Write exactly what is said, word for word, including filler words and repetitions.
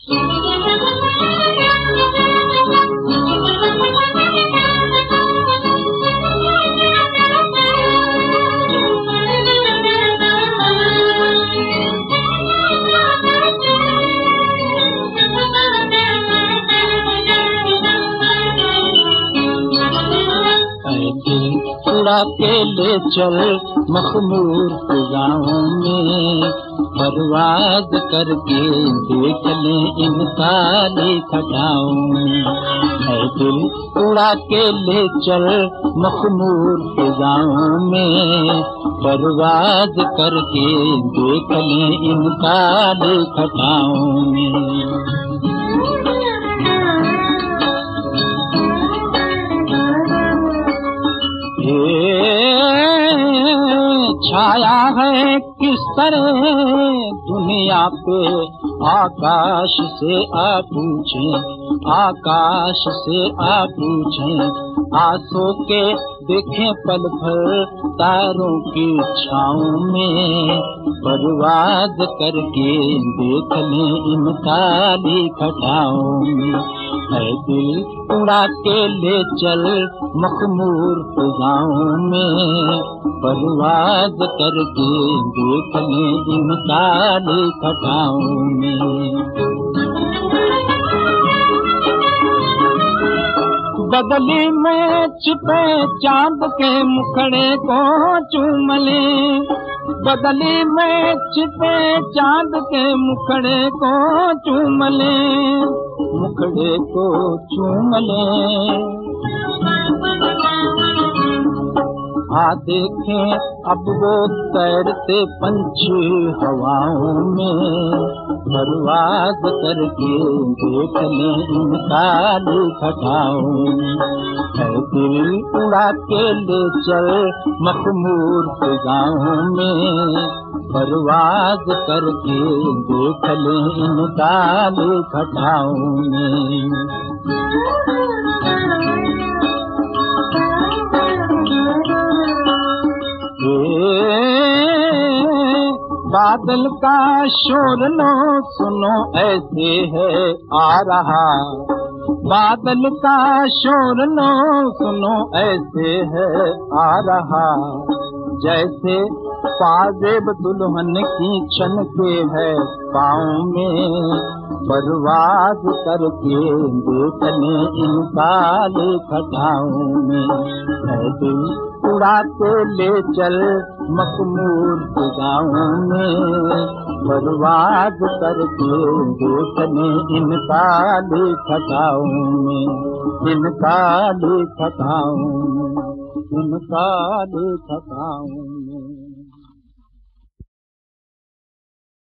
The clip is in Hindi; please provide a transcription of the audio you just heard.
उड़ा के ले चल मखमूर फिजाओं में, परवाज़ करके देख ले इन काली खटाओं में। है दिल उड़ा के ले चल मखमूर फिजाओं में, परवाज़ करके देख ले इन काली खटाओं में। छाया है किस तरह दुनिया पे आकाश से आ पूछे, आकाश से आ पूछे, आंसू के देखें पल भर तारों की छाँव में, परवाज़ करके देख लें इन काली खटाओं में। है दिल उड़ा के ले चल मखमूर फिजाओं में, परवाज़ करके देख लें इन काली खटाओं में। बदली में छिपे चांद के मुखड़े को चूम ले, बदली में छिपे चांद के मुखड़े को चूम ले, मुखड़े को चूम ले। आ देखें अब वो तैरते पंछी हवाओं में, परवाज़ करके देख लें इन काली खटाओं में। है दिल उड़ा के ले चल मखमूर फिजाओं में, परवाज़ करके देख लें इन काली खटाओं में। बादल का शोर लो सुनो ऐसे है आ रहा, बादल का शोर लो सुनो ऐसे है आ रहा, जैसे पाजेब दुल्हन की छन के है पाँव में, परवाज़ करके देख लें इन काली खटाओं में। है दिल उड़ा के ले चल मखमूर फिजाओं में, परवाज़ करके देख लें इन काली खटाओं में, इन काली खटाओं में, इन काली खटाओं में।